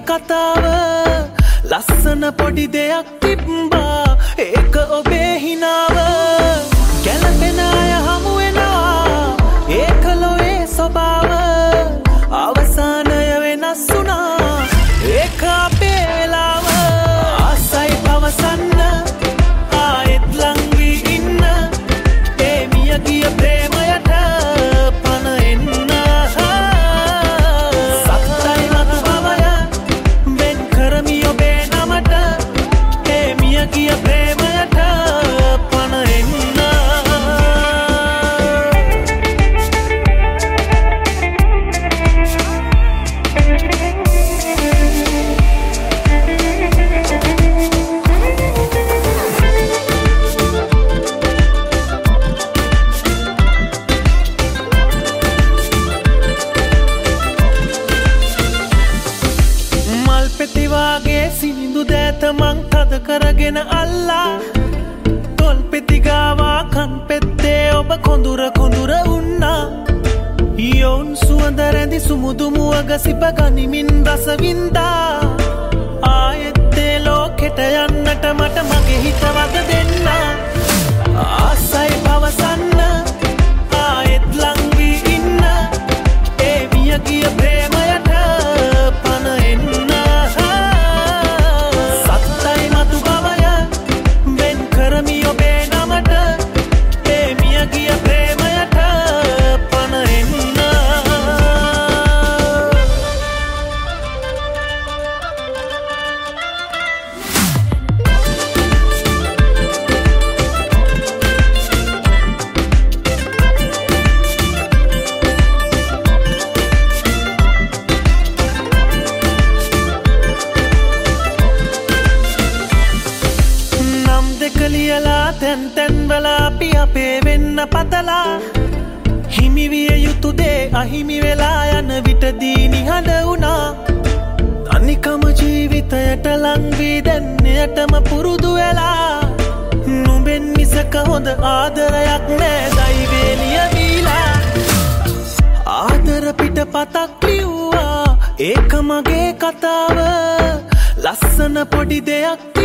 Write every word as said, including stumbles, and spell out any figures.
කතාව ලස්සන පොඩි දෙයක් තිබ්බා ඒක ඔබේ හිනාව ගැලපෙන අය හමු වෙනවා ඒක ලෝයේ ස්වභාව අවසානය වෙනස් වුණා ඒක අපේ වෙලාව ආසයි පවසන්න ආයෙත් ලං වී ඉන්න ඒ මිය ගිය ප්‍රේමයට පණ එන්න සත්තයි මතු බවය වෙන් කරමි ඔබේ නමට ඒ මිය ගිය ප්‍රේමයට පණ එන්න පෙතිවාගේ සිනිඳු දෑත මං තද කරගෙන අල්ලා තොල් පෙතිගාවා කන් පෙත්තේ ඔබ කොඳුර කොඳුර උන්නා යොවුන් සුවඳ රැඳි සුමුදු මුවග සිප ගනිමින් රසවින්දා ආයෙත්තේ ලෝකෙට යන්නට මට මගේ හිතවද දෙන්න ආසයි පවසන්න ආයෙත් ලං වී ඉන්න ඒ මිය ගිය ප්‍රේමයට පණ එන්න කලියලා තැන් තැන් වල අපි අපේ වෙන්න පතලා හිමිවිය යුතු දේ අහිමි වෙලා යන විටදී නිහඬ වුණා තනිකම ජීවිතයට ලං වී දැන් එයටම පුරුදු වෙලා නුඹෙන් මිසක හොඳ ආදරයක් නෑ දෛවේ ලියවිලා ආදර පිට පතක් ලිව්වා ඒක මගේ කතාව ලස්සන පොඩි දෙයක්